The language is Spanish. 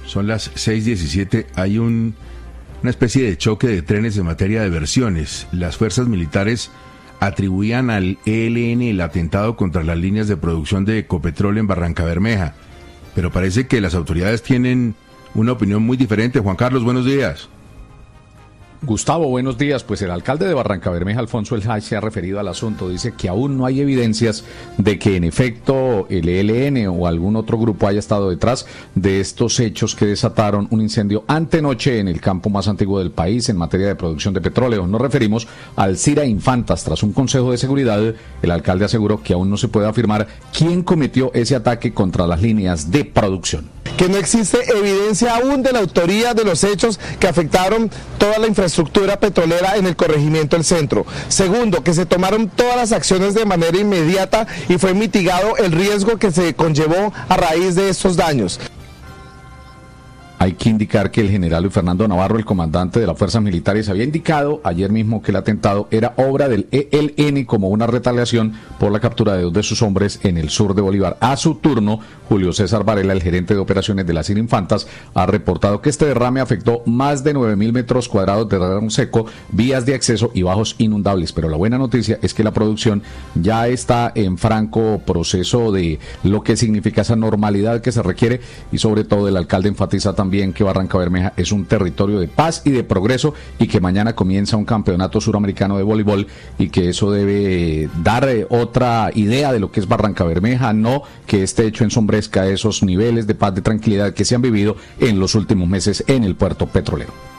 Son las 6:17. Hay una especie de choque de trenes en materia de versiones. Las fuerzas militares atribuían al ELN el atentado contra las líneas de producción de Ecopetrol en Barrancabermeja, pero parece que las autoridades tienen una opinión muy diferente. Juan Carlos, buenos días. Gustavo, buenos días. Pues el alcalde de Barrancabermeja, Alfonso El Haj, se ha referido al asunto. Dice que aún no hay evidencias de que en efecto el ELN o algún otro grupo haya estado detrás de estos hechos que desataron un incendio antenoche en el campo más antiguo del país en materia de producción de petróleo. Nos referimos al Cira Infantas. Tras un consejo de seguridad, el alcalde aseguró que aún no se puede afirmar quién cometió ese ataque contra las líneas de producción. Que no existe evidencia aún de la autoría de los hechos que afectaron toda la infraestructura petrolera en el corregimiento del centro. Segundo, que se tomaron todas las acciones de manera inmediata y fue mitigado el riesgo que se conllevó a raíz de estos daños. Hay que indicar que el general Luis Fernando Navarro, el comandante de las fuerzas militares, había indicado ayer mismo que el atentado era obra del ELN como una retaliación por la captura de 2 de sus hombres en el sur de Bolívar. A su turno, Julio César Varela, el gerente de operaciones de la Cira Infantas, ha reportado que este derrame afectó más de 9.000 metros cuadrados de terreno seco, vías de acceso y bajos inundables. Pero la buena noticia es que la producción ya está en franco proceso de lo que significa esa normalidad que se requiere, y sobre todo el alcalde enfatiza también que Barrancabermeja es un territorio de paz y de progreso, y que mañana comienza un campeonato suramericano de voleibol, y que eso debe dar otra idea de lo que es Barrancabermeja, no que este hecho ensombrezca esos niveles de paz, de tranquilidad que se han vivido en los últimos meses en el puerto petrolero.